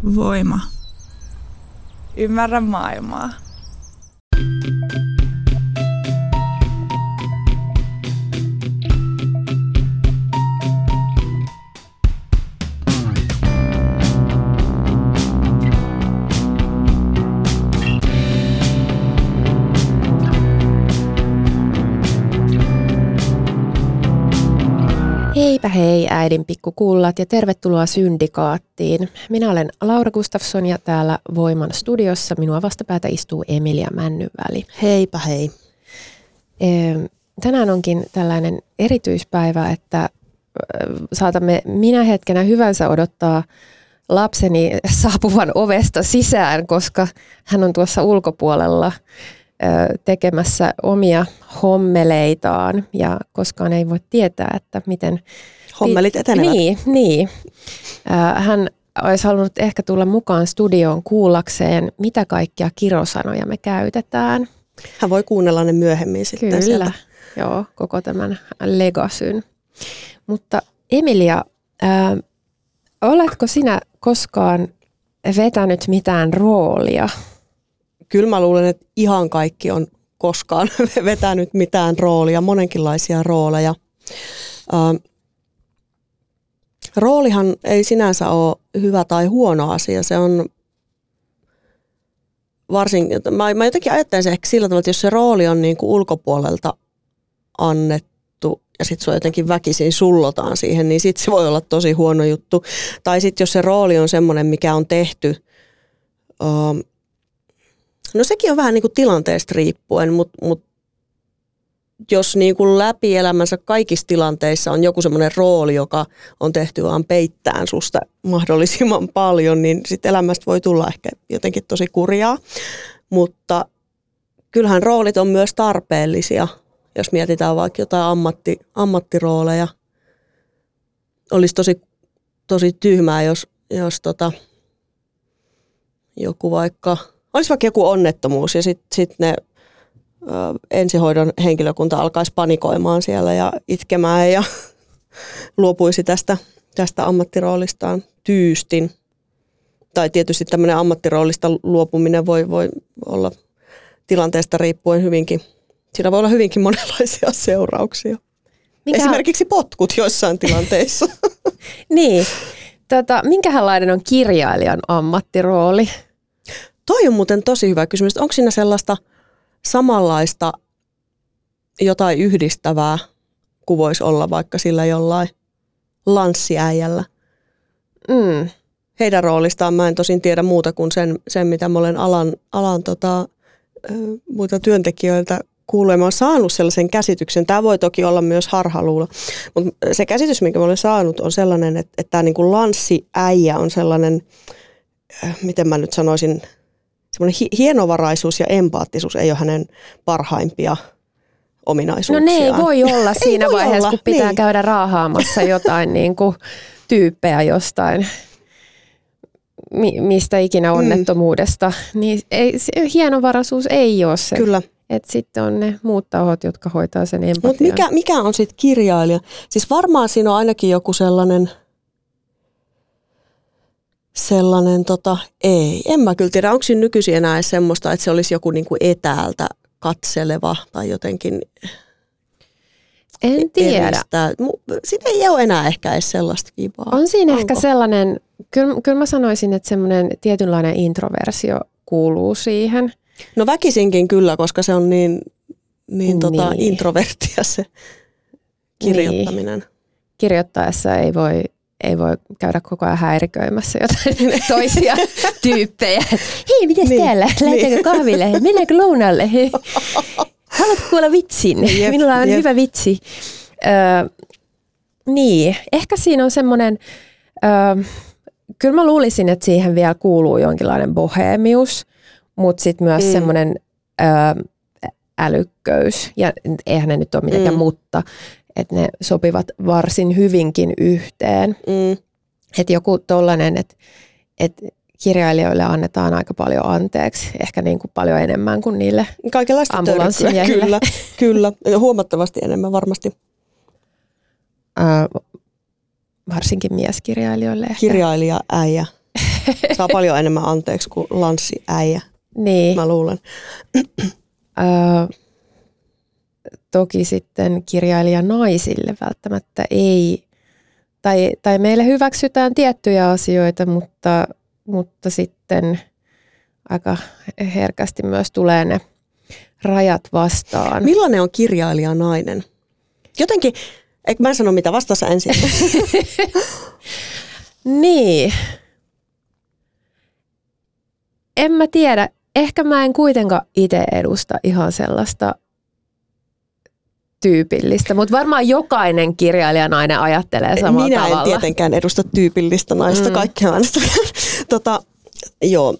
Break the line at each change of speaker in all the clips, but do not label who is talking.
Voima. Ymmärrä maailmaa.
Heipä hei äidin pikkukullat ja tervetuloa Syndikaattiin. Minä olen Laura Gustafsson ja täällä Voiman studiossa minua vastapäätä istuu Emilia Männyväli.
Heipä hei.
Tänään onkin tällainen erityispäivä, että saatamme minä hetkenä hyvänsä odottaa lapseni saapuvan ovesta sisään, koska hän on tuossa ulkopuolella tekemässä omia hommeleitaan ja koskaan ei voi tietää, että miten
hommelit etenevät.
Niin. Hän olisi halunnut ehkä tulla mukaan studioon kuullakseen, mitä kaikkia kirosanoja me käytetään.
Hän voi kuunnella ne myöhemmin sitten.
Kyllä,
sieltä.
joo, koko tämän legasyn. Mutta Emilia, oletko sinä koskaan vetänyt mitään roolia?
Kyllä mä luulen, että ihan kaikki on koskaan vetänyt mitään roolia, monenkinlaisia rooleja. Roolihan ei sinänsä ole hyvä tai huono asia. Se on mä jotenkin ajattelen se ehkä sillä tavalla, että jos se rooli on niin kuin ulkopuolelta annettu ja sitten sua jotenkin väkisin sullotaan siihen, niin sitten se voi olla tosi huono juttu. Tai sitten jos se rooli on semmoinen, mikä on tehty, no sekin on vähän niin kuin tilanteesta riippuen, mutta jos niin kuin läpi elämänsä kaikissa tilanteissa on joku semmoinen rooli, joka on tehty vaan peittämään susta mahdollisimman paljon, niin sitten elämästä voi tulla ehkä jotenkin tosi kurjaa. Mutta kyllähän roolit on myös tarpeellisia, jos mietitään vaikka jotain ammattirooleja. Olisi tosi tyhmää, jos joku olisi vaikka joku onnettomuus ja sitten ne ensihoidon henkilökunta alkaisi panikoimaan siellä ja itkemään ja luopuisi tästä ammattiroolistaan tyystin. Tai tietysti tämmöinen ammattiroolista luopuminen voi olla tilanteesta riippuen hyvinkin, siinä voi olla hyvinkin monenlaisia seurauksia. Esimerkiksi potkut joissain tilanteissa.
Niin. Minkälainen on kirjailijan ammattirooli?
Toi on muuten tosi hyvä kysymys. Onko siinä sellaista samanlaista jotain yhdistävää kuin voisi olla vaikka sillä jollain lanssiäijällä? Heidän roolistaan mä en tosin tiedä muuta kuin sen mitä mä olen alan muita työntekijöiltä kuullut. Mä oon saanut sellaisen käsityksen. Tämä voi toki olla myös harhaluulo, mutta se käsitys, minkä mä olen saanut, on sellainen, että tämä niin kuin lanssiäijä on sellainen, miten mä nyt sanoisin, semmoinen hienovaraisuus ja empaattisuus ei ole hänen parhaimpia ominaisuuksiaan.
No ne ei voi olla siinä vaiheessa, kun pitää käydä raahaamassa jotain niin kuin tyyppejä jostain, mistä ikinä onnettomuudesta. Niin hienovaraisuus ei ole se.
Kyllä.
Että sitten on ne muut tahot, jotka hoitaa sen empatian.
Mutta mikä on sitten kirjailija? Siis varmaan siinä on ainakin joku sellainen en mä kyllä tiedä, onko siinä nykyisin enää semmoista, että se olisi joku niinku etäältä katseleva tai jotenkin
en tiedä.
Siinä ei ole enää ehkä edes sellaista kivaa.
On siinä ehkä sellainen, kyllä mä sanoisin, että semmoinen tietynlainen introversio kuuluu siihen.
No väkisinkin kyllä, koska se on niin. Introverttia se kirjoittaminen.
Niin. Kirjoittaessa ei voi käydä koko ajan häiriköimässä jotain toisia tyyppejä. Hei, mites täällä? Lähdetäänkö kahville? Mennäänkö lounalle? Haluatko kuulla vitsin? Minulla on hyvä vitsi. Niin, ehkä siinä on semmoinen, kyllä mä luulisin, että siihen vielä kuuluu jonkinlainen bohemius, mutta sitten myös semmoinen älykköys. Ja eihän ne nyt ole mitenkään mutta, että ne sopivat varsin hyvinkin yhteen. Että joku tollainen, että kirjailijoille annetaan aika paljon anteeksi, ehkä niin kuin paljon enemmän kuin niille ambulanssimiehille.
Kyllä, huomattavasti enemmän varmasti.
Varsinkin mieskirjailijoille ehkä.
Kirjailija, äijä. Saa paljon enemmän anteeksi kuin lanssiäijä,
Niin.
mä luulen.
Toki sitten kirjailija naisille välttämättä ei, tai meille hyväksytään tiettyjä asioita, mutta sitten aika herkästi myös tulee ne rajat vastaan.
Millainen on kirjailija nainen? Jotenkin, eikö mä sano mitä, vastassa ensin?
Niin. En mä tiedä. Ehkä mä en kuitenkaan itse edusta ihan sellaista tyypillistä, mutta varmaan jokainen kirjailijanainen ajattelee samalla
Minä
tavalla.
en tietenkään edusta tyypillistä naista, kaikkea äänestä. Joo.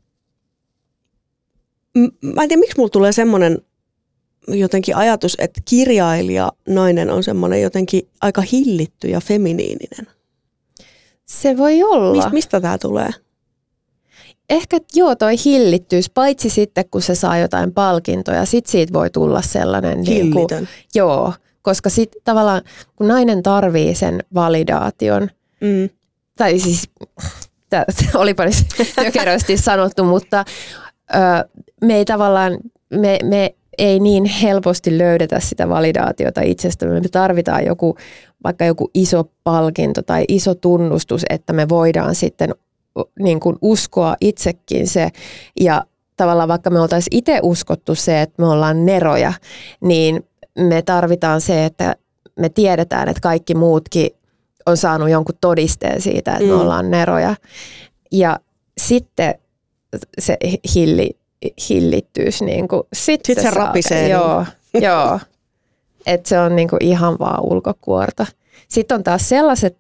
Mä en tiedä, miksi mulla tulee semmoinen jotenkin ajatus, että kirjailija nainen on semmoinen jotenkin aika hillitty ja feminiininen.
Se voi olla.
Mistä tää tulee?
Ehkä joo, toi hillittyys, paitsi sitten kun se saa jotain palkintoja, sit siitä voi tulla sellainen
Hillitön.
Joo, koska sit tavallaan kun nainen tarvii sen validaation, tai siis se olipa nyt tökerösti sanottu, mutta me ei tavallaan, me ei niin helposti löydetä sitä validaatiota itsestämme. Me tarvitaan vaikka joku iso palkinto tai iso tunnustus, että me voidaan sitten niin kuin uskoa itsekin se. Ja tavallaan vaikka me oltaisiin itse uskottu se, että me ollaan neroja, niin me tarvitaan se, että me tiedetään, että kaikki muutkin on saanut jonkun todisteen siitä, että me ollaan neroja. Ja sitten se hillittyys niin kuin sitten
se rapisee.
Joo. Että se on niin kuin ihan vaan ulkokuorta. Sitten on taas sellaiset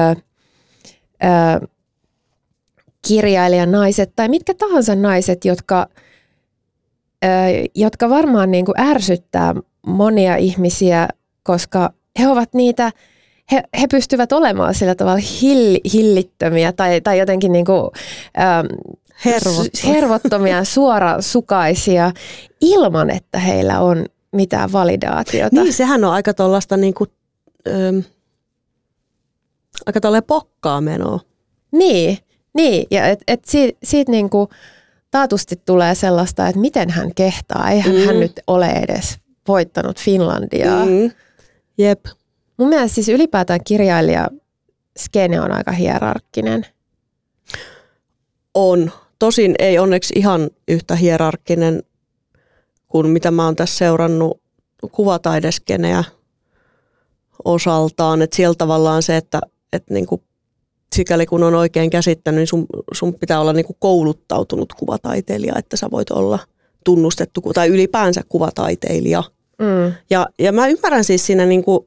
kirjailijanaiset tai mitkä tahansa naiset, jotka varmaan niin kuin ärsyttää monia ihmisiä, koska he ovat niitä, he pystyvät olemaan sillä tavalla hillittömiä tai jotenkin niin kuin, hervottomia, suorasukaisia ilman, että heillä on mitään validaatiota.
Niin, sehän on aika tuollaista niinku, aika tolleen pokkaa menoa.
Niin, ja siitä niinku taatusti tulee sellaista, että miten hän kehtaa. Eihän hän nyt ole edes voittanut Finlandiaa.
Jep.
Mun mielestä siis ylipäätään kirjailijaskene on aika hierarkkinen.
On. Tosin ei onneksi ihan yhtä hierarkkinen kuin mitä mä oon tässä seurannut kuvataideskeneä osaltaan. Että siellä tavallaan se, että niinku, sikäli kun on oikein käsittänyt, niin sun pitää olla niinku kouluttautunut kuvataiteilija, että sä voit olla tunnustettu tai ylipäänsä kuvataiteilija. Ja mä ymmärrän siis siinä niinku,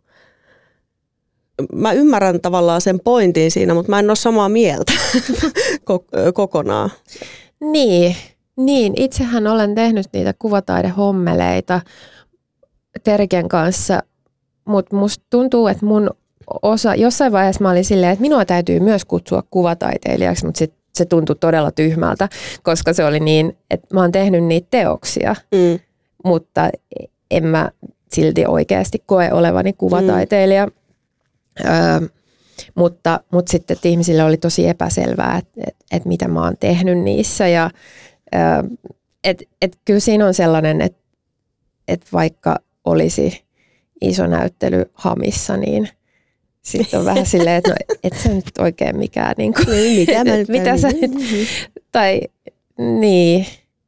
mä ymmärrän tavallaan sen pointin siinä, mutta mä en ole samaa mieltä kokonaan.
Niin, itsehän olen tehnyt niitä kuvataidehommeleita Terken kanssa, mutta musta tuntuu, että mun jossain vaiheessa mä olin silleen, että minua täytyy myös kutsua kuvataiteilijaksi, mutta se tuntui todella tyhmältä, koska se oli niin, että mä oon tehnyt niitä teoksia, mutta en mä silti oikeasti koe olevani kuvataiteilija. Mutta sitten että ihmisille oli tosi epäselvää, että mitä mä oon tehnyt niissä. Ja kyllä siinä on sellainen, että vaikka olisi iso näyttely Hamissa, niin sitten on vähän silleen, että no, et sä nyt oikein mikään, niin kuin, mitä sä nyt, tai niin.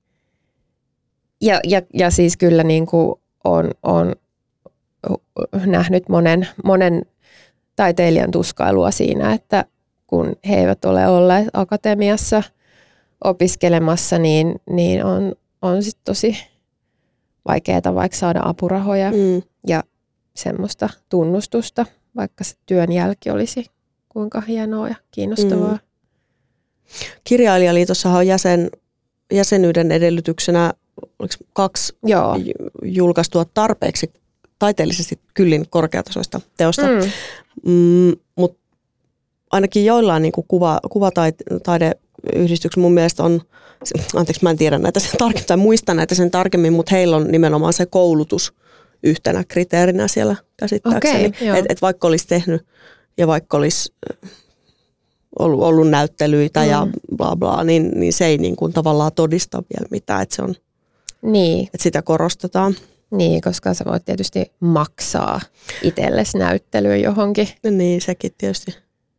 Ja siis kyllä niin kuin on nähnyt monen taiteilijan tuskailua siinä, että kun he eivät ole olleet akatemiassa opiskelemassa, niin on sit tosi vaikeaa vaikka saada apurahoja ja semmoista tunnustusta, vaikka se työn jälki olisi kuinka hienoa ja kiinnostavaa.
Kirjailijaliitossahan on jäsenyyden edellytyksenä 2 julkaistua tarpeeksi taiteellisesti kyllin korkeatasoista teosta. Mutta ainakin joillain niin kuvataideyhdistyksessä mun mielestä on, anteeksi mä en tiedä näitä sen tarkemmin, tai muista näitä sen tarkemmin, mutta heillä on nimenomaan se koulutus yhtenä kriteerinä siellä käsittääkseni.
Okay,
että vaikka olisi tehnyt ja vaikka olisi ollut näyttelyitä ja bla bla, niin se ei niin kuin tavallaan todista vielä mitään, että se on,
Niin.
että sitä korostetaan.
Niin, koska sä voit tietysti maksaa itsellesi näyttelyä johonkin.
Niin, sekin tietysti.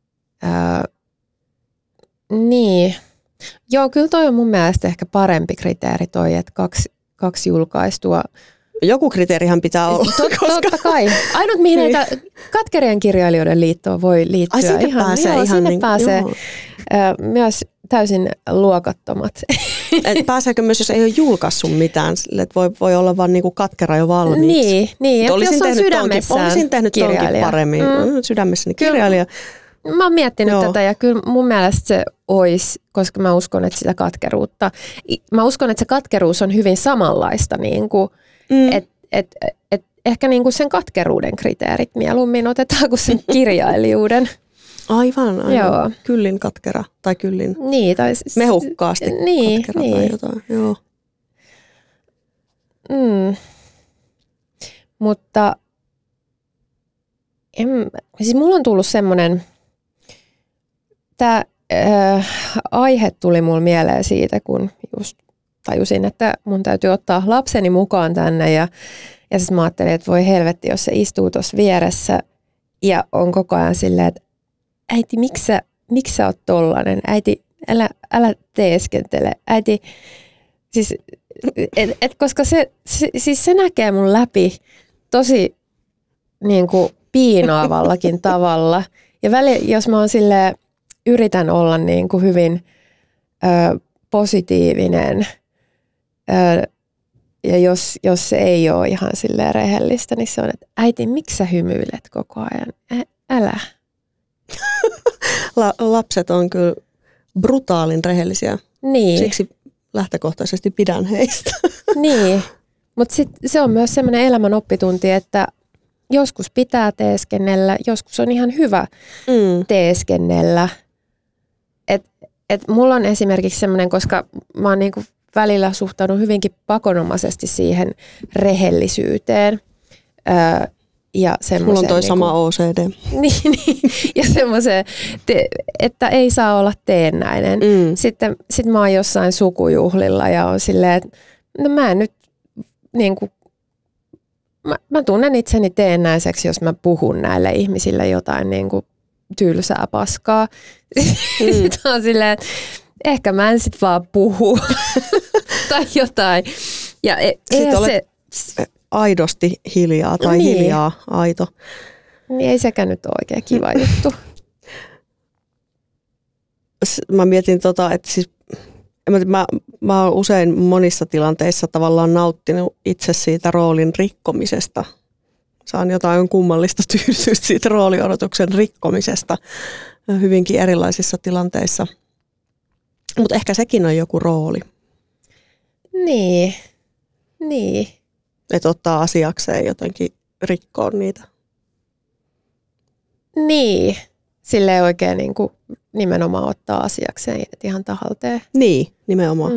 Niin. Joo, kyllä toi on mun mielestä ehkä parempi kriteeri toi, että kaksi julkaistua.
Joku kriteerihän pitää olla.
Totta kai. Ainut mihin
Niin.
näitä Katkerien kirjailijoiden liittoon voi liittyä.
Ai sinne pääsee
joo,
ihan
sinne
niin,
pääsee.
joo.
Myös täysin luokattomat.
Et pääseekö myös, jos ei ole julkaissut mitään, sille, että voi olla vaan niinku katkera jo valmiiksi.
Niin, että jos on sydämessään
olisin tehnyt tonkin
kirjailija.
paremmin. Sydämessäni kirjailija.
Mä oon miettinyt tätä ja kyllä mun mielestä se olisi, koska mä uskon, että sitä katkeruutta, mä uskon, että se katkeruus on hyvin samanlaista, niin kuin, että ehkä niin kuin sen katkeruuden kriteerit mieluummin otetaan kuin sen kirjailijuuden.
Aivan.
Joo.
Kyllin katkera tai kyllin
Niin, tai
mehukkaasti katkera tai jotain. Joo.
Mutta siis mulla on tullut semmoinen, tämä aihe tuli mulle mieleen siitä, kun just tajusin, että mun täytyy ottaa lapseni mukaan tänne ja sitten mä ajattelin, että voi helvetti, jos se istuu tuossa vieressä ja on koko ajan silleen, että äiti, miksi sä oot tollanen? Äiti, älä teeskentele. Äiti, siis, koska se näkee mun läpi tosi niin kuin piinaavallakin tavalla. Ja jos mä oon silleen, yritän olla niin kuin hyvin positiivinen, ja jos se ei ole ihan silleen rehellistä, niin se on, että äiti, miksi sä hymyilet koko ajan? Älä.
Lapset on kyllä brutaalin rehellisiä.
Niin.
Siksi lähtökohtaisesti pidän heistä.
Niin, mutta se on myös semmoinen elämän oppitunti, että joskus pitää teeskennellä, joskus on ihan hyvä teeskennellä. Et mulla on esimerkiksi semmoinen, koska mä oon niinku välillä suhtaudun hyvinkin pakonomaisesti siihen rehellisyyteen. Ja
mulla on toi niinku, sama OCD.
Niin, ja semmoiseen, että ei saa olla teennäinen. Sitten mä oon jossain sukujuhlilla ja on silleen, että no mä en nyt niinku, mä tunnen itseni teennäiseksi, jos mä puhun näille ihmisille jotain niinku tylsää paskaa. Sitten on silleen, että ehkä mä en sit vaan puhu tai jotain. Ja
sitten olet aidosti hiljaa tai
niin.
Hiljaa aito.
Niin ei sekään nyt ole oikein kiva juttu.
Mä mietin että siis mä oon usein monissa tilanteissa tavallaan nauttinut itse siitä roolin rikkomisesta. Saan jotain kummallista tyydytystä siitä rooliodotuksen rikkomisesta hyvinkin erilaisissa tilanteissa. Mutta ehkä sekin on joku rooli.
Niin.
Että ottaa asiakseen jotenkin rikkoa niitä.
Niin. Silleen oikein niin kuin nimenomaan ottaa asiakseen, että ihan tahalteen.
Niin, nimenomaan.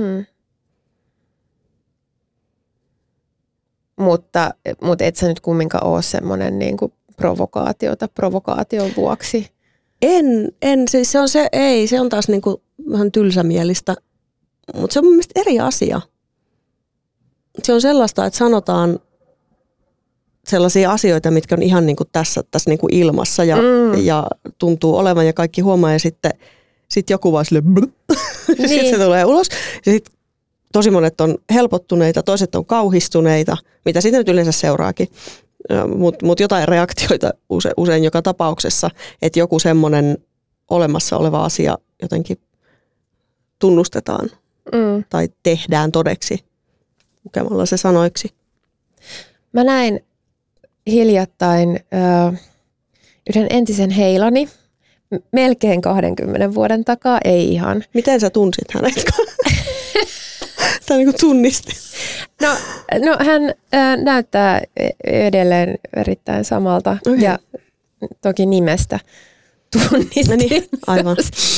Mutta et sä nyt kumminkaan ole semmoinen niin kuin provokaation vuoksi. En, siis se on taas niin kuin vähän tylsämielistä, mutta se on mun mielestä eri asia. Se on sellaista, että sanotaan sellaisia asioita, mitkä on ihan niin kuin tässä niin kuin ilmassa ja tuntuu olevan ja kaikki huomaa ja sitten joku vaan silleen niin. Sitten se tulee ulos ja sitten tosi monet on helpottuneita, toiset on kauhistuneita, mitä sitten nyt yleensä seuraakin, mutta jotain reaktioita usein joka tapauksessa, että joku semmoinen olemassa oleva asia jotenkin tunnustetaan tai tehdään todeksi lukemalla se sanoiksi.
Mä näin hiljattain yhden entisen heilani, melkein 20 vuoden takaa, ei ihan.
Miten sä tunsit hänet? Tai niin kuin tunnisti.
No hän näyttää edelleen erittäin samalta ja toki nimestä tunnistin.
No niin, aivan.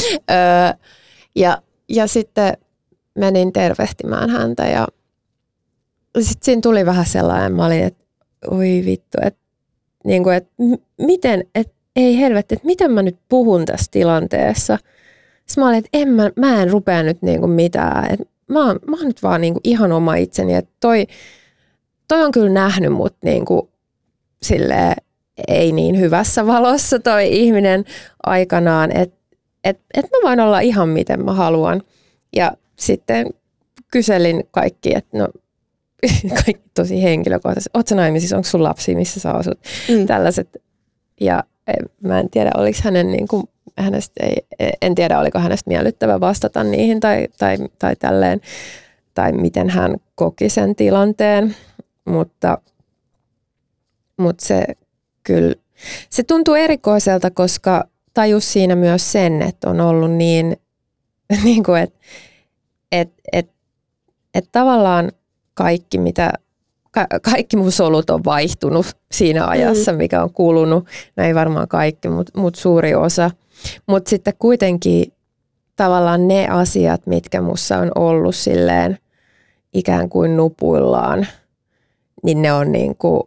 Ja sitten menin tervehtimään häntä ja sitten siinä tuli vähän sellainen, mä olin, että oi vittu, että niinku, et miten, että ei helvetti, että miten mä nyt puhun tässä tilanteessa. Sitten mä olin, että mä en rupea nyt niinku mitään. Et mä oon nyt vaan niinku ihan oma itseni. Että toi on kyllä nähnyt mut niinku silleen ei niin hyvässä valossa toi ihminen aikanaan. Että mä voin olla ihan miten mä haluan. Ja sitten kyselin kaikki, että no kaikki tosi henkilökohtaisesti. Ootko sä naimisissa, onko sun lapsi, missä sä asut? Tällaiset. Ja mä en tiedä, oliko en tiedä, oliko hänestä miellyttävä vastata niihin tai tälleen, tai miten hän koki sen tilanteen, mutta se kyllä, se tuntuu erikoiselta, koska tajus siinä myös sen, että on ollut niin kuin, että tavallaan kaikki mun solut on vaihtunut siinä ajassa, mikä on kulunut. No ei varmaan kaikki, mutta suuri osa. Mutta sitten kuitenkin tavallaan ne asiat, mitkä mussa on ollut silleen ikään kuin nupuillaan, niin ne on niinku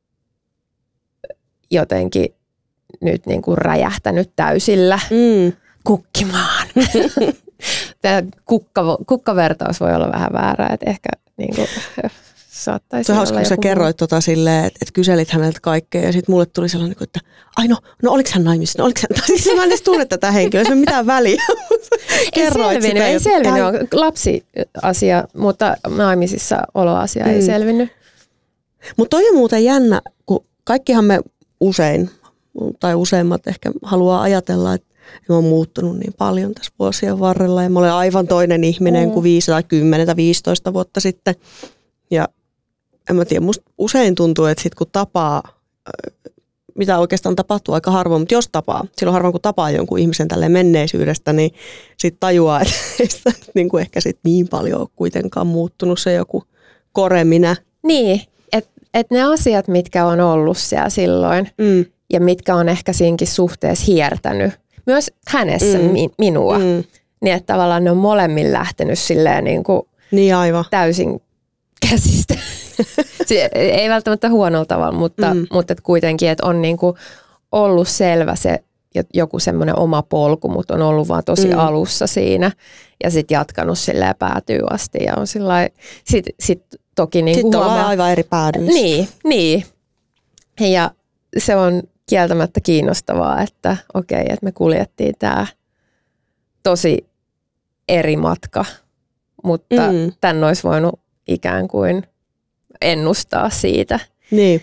jotenkin nyt niinku räjähtänyt täysillä kukkimaan. Tämä kukkavertaus voi olla vähän väärä, että ehkä niinku saattaisi olla
hauska, kun sä kerroit silleen, että kyselit häneltä kaikkea ja sitten mulle tuli sellainen, että ai no oliks hän naimisissa? No, oliks hän? Siis mä en edes tunne tätä henkilöä, se ei ole mitään väliä.
Ei selvinnyt, on lapsiasia, mutta naimisissa oloasia ei selvinnyt.
Mutta toi on muuten jännä, kun kaikkihan me usein, tai useimmat ehkä haluaa ajatella, että mä oon muuttunut niin paljon tässä vuosien varrella ja mä olen aivan toinen ihminen kuin 5 tai 10 tai 15 vuotta sitten. Ja en mä tiedä, musta usein tuntuu, että sit kun tapaa, mitä oikeastaan tapahtuu aika harvoin, mutta jos tapaa, silloin harvoin kun tapaa jonkun ihmisen tälleen menneisyydestä, niin sit tajuaa, että ei sitä niin kuin ehkä sit niin paljon ole kuitenkaan muuttunut se joku koreminä.
Niin, että ne asiat, mitkä on ollut siellä silloin ja mitkä on ehkä siinäkin suhteessa hiertänyt, myös hänessä minua, niin että tavallaan ne on molemmin lähtenyt silleen niin kuin täysin käsistä. Ei välttämättä huonolla tavalla, mutta et kuitenkin, että on niinku ollut selvä se joku semmoinen oma polku, mutta on ollut vaan tosi alussa siinä ja sitten jatkanut silleen päätyy asti ja on sillai, sit toki niinku
sitten ollaan aivan eri päädyissä.
Niin. Ja se on kieltämättä kiinnostavaa, että okei, että me kuljettiin tää tosi eri matka, mutta tän olisi voinut ikään kuin ennustaa siitä. Niin.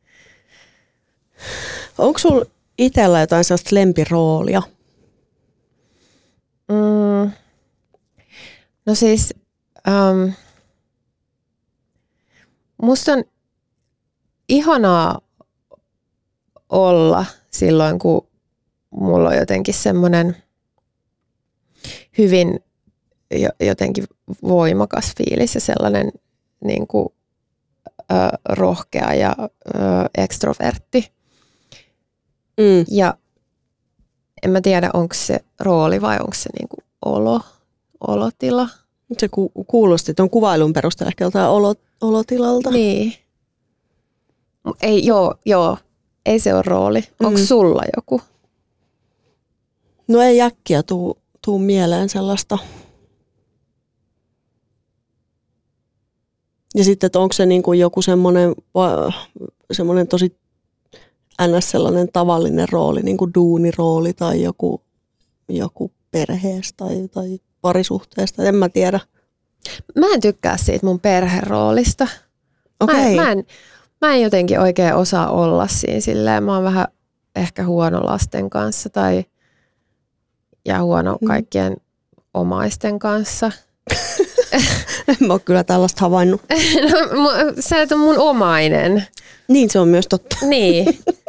Onko sulla itsellä jotain sellaista lempiroolia?
No siis, musta on ihanaa olla silloin, kun mulla on jotenkin semmoinen hyvin jotenkin voimakas fiilis ja sellainen niin kuin, rohkea ja ekstrovertti. Ja en mä tiedä, onko se rooli vai onko se niin kuin olotila.
Se kuulosti tuon kuvailun perusteella ehkä joltain olotilalta.
Niin. Ei, joo. Ei se ole rooli. Onko sulla joku?
No ei äkkiä tuu mieleen sellaista. Ja sitten, että onko se niin kuin joku semmoinen tosi ns. Sellainen tavallinen rooli, niin kuin duunirooli tai joku perheestä tai parisuhteesta, en mä tiedä.
Mä en tykkää siitä mun perheroolista.
Okay.
Mä en jotenkin oikein osaa olla siinä silleen. Mä oon vähän ehkä huono lasten kanssa ja huono kaikkien omaisten kanssa.
En mä ole kyllä tällaista havainnut.
No, sä et ole mun omainen.
Niin, se on myös totta.
Niin.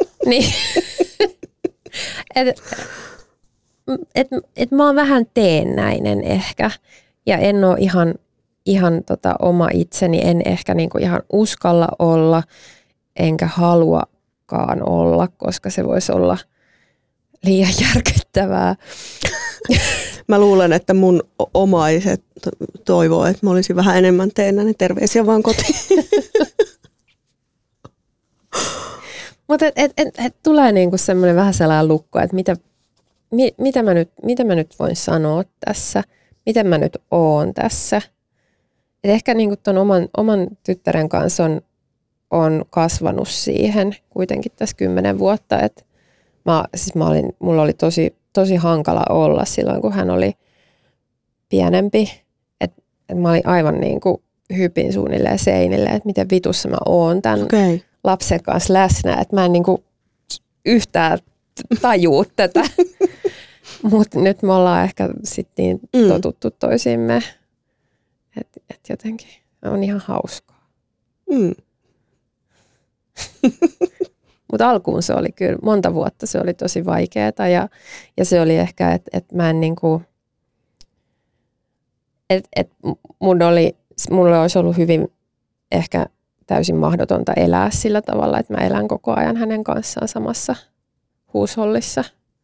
Et mä oon vähän teennäinen ehkä. Ja en ole ihan oma itseni. En ehkä niinku ihan uskalla olla. Enkä haluakaan olla, koska se voisi olla liian järkyttävää.
Mä luulen, että mun omaiset toivoo, että mä olisin vähän enemmän teennäinen. Terveisiä vaan kotiin.
Mutta tulee niinku semmoinen vähän sellainen lukko, että mitä mä nyt voin sanoa tässä, miten mä nyt oon tässä. Et ehkä niinku ton oman tyttären kanssa on kasvanut siihen kuitenkin tässä 10 vuotta, että mulla oli tosi hankala olla silloin, kun hän oli pienempi, että mä olin aivan niinku hypin suunnilleen seinille, että miten vitussa mä oon tämän lapsen kanssa läsnä, että mä en niinku yhtään tajuu tätä. Mutta nyt me ollaan ehkä sitten niin totuttu toisiimme, että jotenkin on ihan hauskaa. Mutta alkuun se oli kyllä, monta vuotta se oli tosi vaikeaa ja se oli ehkä, että mä en niinku, että mulle olisi ollut hyvin ehkä täysin mahdotonta elää sillä tavalla, että mä elän koko ajan hänen kanssaan samassa huushollissa.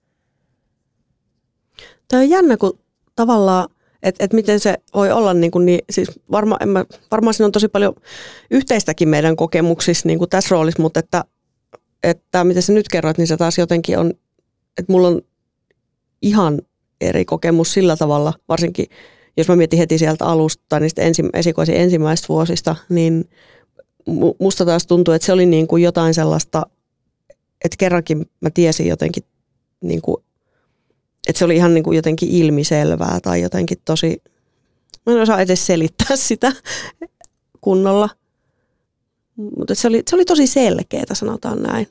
Tämä on jännä, kun tavallaan, että miten se voi olla, niin siis varmaan siinä on tosi paljon yhteistäkin meidän kokemuksissa niin kuin tässä roolissa, mutta että miten sä nyt kerroit, niin se taas jotenkin on, että mulla on ihan eri kokemus sillä tavalla, varsinkin jos mä mietin heti sieltä alusta tai niistä esikoisin ensimmäisistä vuosista, niin musta taas tuntuu, että se oli niin kuin jotain sellaista, että kerrankin mä tiesin jotenkin, niin kuin, että se oli ihan niin kuin jotenkin ilmiselvää tai jotenkin tosi, mä en osaa edes selittää sitä kunnolla, mutta se oli tosi selkeää, sanotaan näin.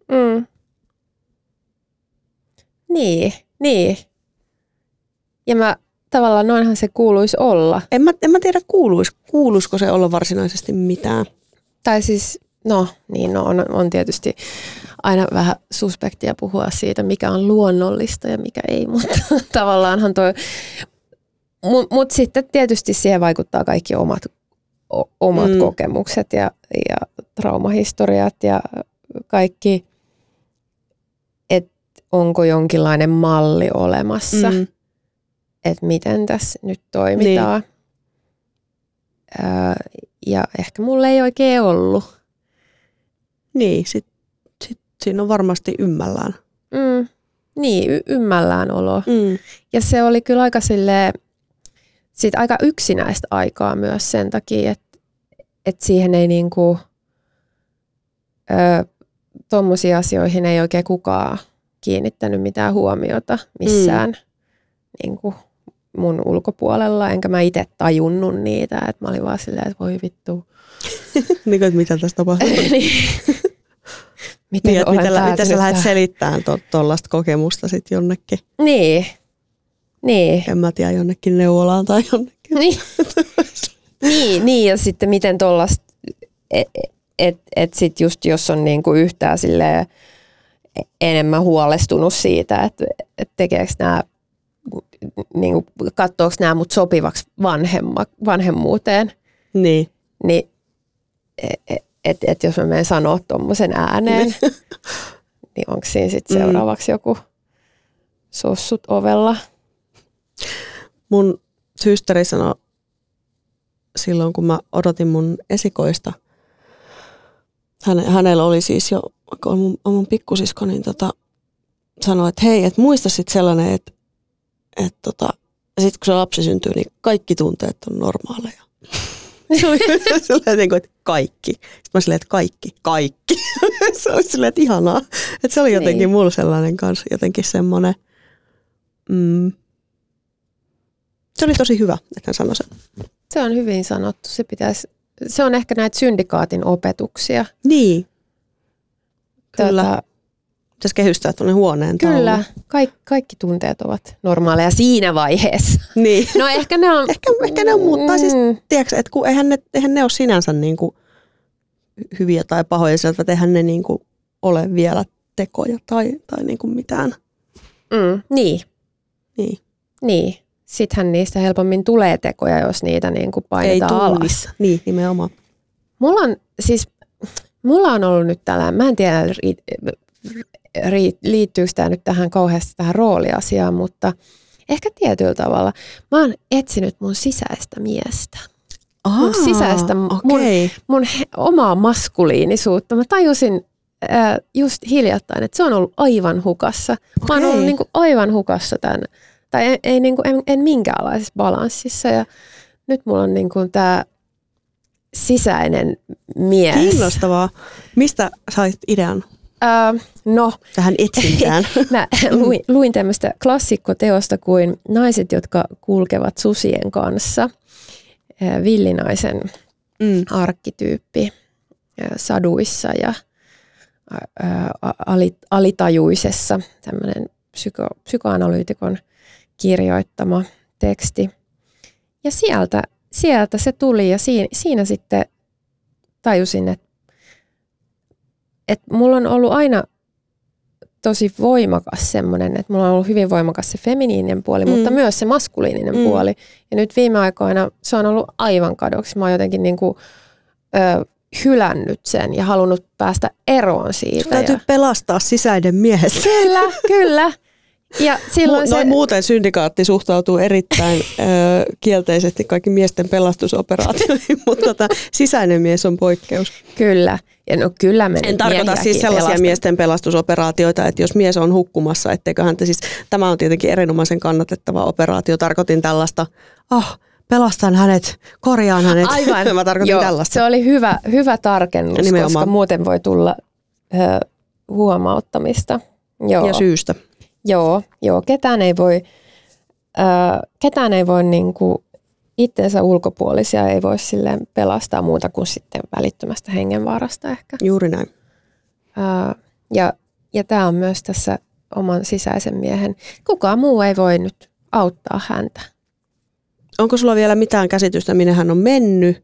Niin. Ja mä tavallaan noinhan se kuuluisi olla.
En mä tiedä kuuluisiko se olla varsinaisesti mitään.
Tai siis, on tietysti aina vähän suspektia puhua siitä, mikä on luonnollista ja mikä ei, mutta tavallaanhan toi, mutta sitten tietysti siihen vaikuttaa kaikki omat kokemukset ja traumahistoriat ja kaikki, että onko jonkinlainen malli olemassa, että miten tässä nyt toimitaan. Niin. Ja ehkä mulla ei oikein ollut.
Niin, sit siinä on varmasti ymmällään.
Niin, ymmällään olo. Ja se oli kyllä aika aika yksinäistä aikaa myös sen takia, että siihen ei niinku, tommosiin asioihin ei oikein kukaan kiinnittänyt mitään huomiota missään niinku mun ulkopuolella, enkä mä itse tajunnut niitä, että mä olin vaan silleen, että voi vittu.
Niin kuin, että mitä tässä tapahtuu?
Miten
sä lähdet selittämään tuollaista kokemusta sitten jonnekin?
Niin.
En mä tiedä, jonnekin neuvolaan tai jonnekin.
Niin, ja sitten miten tuollaista, että sit just jos on niinku yhtään silleen enemmän huolestunut siitä, että tekeekö nämä, niinku, katsoako nämä mut sopivaksi vanhemmuuteen, niin että jos mä menen sanoa tuommoisen ääneen, niin onko siinä sitten seuraavaksi joku sossut ovella?
Mun systeri sanoi silloin, kun mä odotin mun esikoista, hänellä oli siis jo, vaikka on mun pikkusisko, niin sanoi, että hei, että muista sitten sellainen, että sitten kun se lapsi syntyy, niin kaikki tunteet on normaaleja. Se oli silleen, että kaikki. Sitten mä silleen, että kaikki. Se oli silleen, että ihanaa. Että se oli jotenkin mulla sellainen kanssa, jotenkin semmoinen. Se oli tosi hyvä, että hän sanoi sen.
Se on hyvin sanottu. Se on ehkä näitä syndikaatin opetuksia.
Niin. Kyllä. Pitäisi kehystää tuonne huoneen tauluun.
Kyllä. Kaikki tunteet ovat normaaleja siinä vaiheessa.
Niin.
No ehkä ne on...
ehkä ne on, mutta siis tiedätkö, että kun eihän ne ole sinänsä niin kuin hyviä tai pahoja sieltä, että eihän ne niin kuin ole vielä tekoja tai niin kuin mitään.
Niin. Sittenhän niistä helpommin tulee tekoja, jos niitä niin kuin painetaan alas.
Niin, nimenomaan.
Mulla on ollut nyt tällainen, mä en tiedä liittyykö tämä nyt kauheasti tähän rooliasiaan, mutta ehkä tietyllä tavalla. Mä oon etsinyt mun sisäistä miestä. Mun sisäistä, mun omaa maskuliinisuutta. Mä tajusin just hiljattain, että se on ollut aivan hukassa. Mä oon ollut niin kuin aivan hukassa tämän, tai ei niin kuin, en minkäänlaisessa balanssissa. Ja nyt mulla on niin kuin tämä sisäinen mies.
Kiinnostavaa. Mistä sait idean? Tähän etsintään.
Mä luin tämmöistä klassikkoteosta kuin Naiset, jotka kulkevat susien kanssa. Villinaisen arkkityyppi saduissa ja alitajuisessa, tämmöinen psykoanalyytikon kirjoittama teksti. Ja sieltä se tuli ja siinä sitten tajusin, että mulla on ollut aina tosi voimakas semmoinen, että mulla on ollut hyvin voimakas se feminiininen puoli, mutta myös se maskuliininen puoli. Ja nyt viime aikoina se on ollut aivan kadoksi. Mä oon jotenkin niinku, hylännyt sen ja halunnut päästä eroon siitä.
Sun täytyy pelastaa sisäinen mies.
Kyllä. Ja silloin
Noin muuten syndikaatti suhtautuu erittäin kielteisesti kaikki miesten pelastusoperaatioihin, mutta sisäinen mies on poikkeus.
Kyllä. Ja no kyllä me
en tarkoita siis sellaisia miesten pelastusoperaatioita, että jos mies on hukkumassa, etteikö häntä siis, tämä on tietenkin erinomaisen kannatettava operaatio. Tarkoitin pelastan hänet, korjaan hänet.
Aivan.
Mä tarkoitin tällaista.
Se oli hyvä tarkennus, koska muuten voi tulla huomauttamista. Joo.
Ja syystä.
Joo, ketään ei voi niinku itsensä ulkopuolisia ei voi silleen pelastaa muuta kuin sitten välittömästä hengenvaarasta ehkä.
Juuri näin.
Ja tämä on myös tässä oman sisäisen miehen. Kukaan muu ei voi nyt auttaa häntä.
Onko sulla vielä mitään käsitystä, minne hän on mennyt?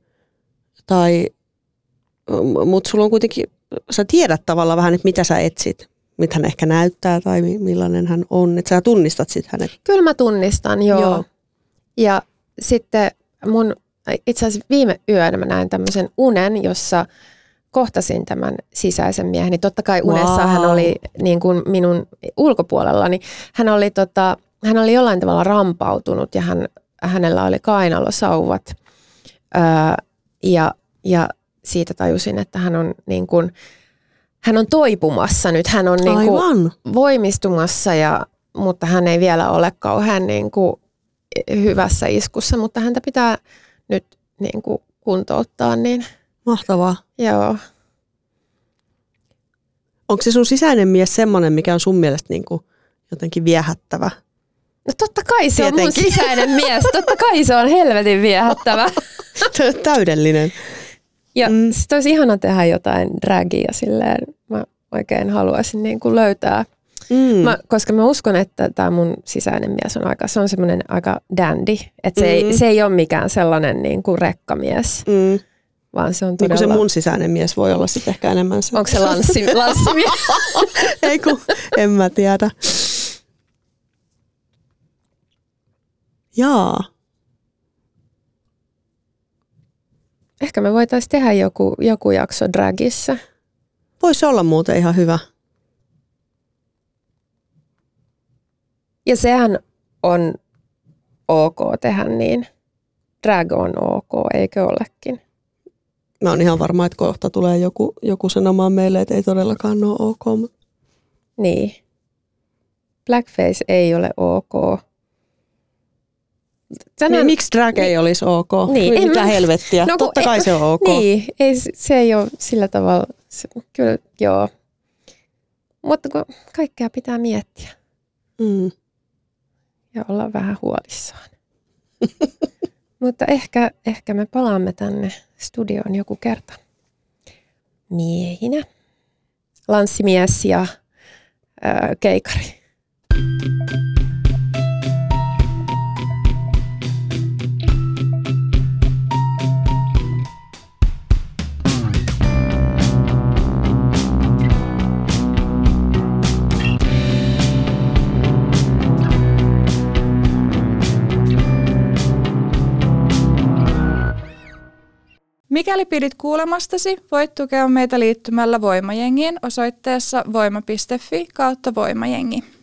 Mutta sulla on kuitenkin, sä tiedät tavallaan vähän, että mitä sä etsit. Mitä hän ehkä näyttää tai millainen hän on. Että sä tunnistat sitten hänet.
Kyllä mä tunnistan, joo. Ja sitten itse asiassa viime yönä mä näin tämmöisen unen, jossa kohtasin tämän sisäisen miehen. Totta kai unessa hän oli niin kuin minun ulkopuolellani. Hän oli jollain tavalla rampautunut ja hänellä oli kainalosauvat. Ja siitä tajusin, että hän on niin kuin hän on toipumassa nyt, hän on niin kuin voimistumassa, mutta hän ei vielä ole kauhean niin kuin hyvässä iskussa, mutta häntä pitää nyt niin kuin kuntouttaa. Niin.
Mahtavaa.
Joo.
Onko se sun sisäinen mies semmoinen, mikä on sun mielestä niin kuin jotenkin viehättävä?
No totta kai se on mun sisäinen mies, totta kai se on helvetin viehättävä.
Täydellinen.
Ja sitten olisi ihana tehdä jotain dragia silleen, mä oikein haluaisin niin kuin löytää. Koska mä uskon, että tämä mun sisäinen mies se on semmoinen aika dandy. Että se ei ole mikään sellainen niin kuin rekkamies, vaan se on todella.
Niin kuin se mun sisäinen mies voi olla sitten ehkä enemmän se.
Onko se lanssimies?
Ei kun, en mä tiedä. Jaa.
Ehkä me voitaisiin tehdä joku jakso dragissa.
Voisi olla muuten ihan hyvä.
Ja sehän on ok tehdä niin. Drag on ok, eikö olekin?
Mä oon ihan varma, että kohta tulee joku sanomaan meille, että ei todellakaan ole ok. Mutta.
Niin. Blackface ei ole ok.
Miksi drag ei olisi ok?
Niin,
mitä helvettiä? No, totta kai se on ok.
Niin, se ei ole sillä tavalla. Kyllä, joo. Mutta kun kaikkea pitää miettiä. Ja olla vähän huolissaan. Mutta ehkä me palaamme tänne studioon joku kerta. Miehinä. Lanssimies ja keikari.
Mikäli pidit kuulemastasi, voit tukea meitä liittymällä Voimajengiin osoitteessa voima.fi/voimajengi.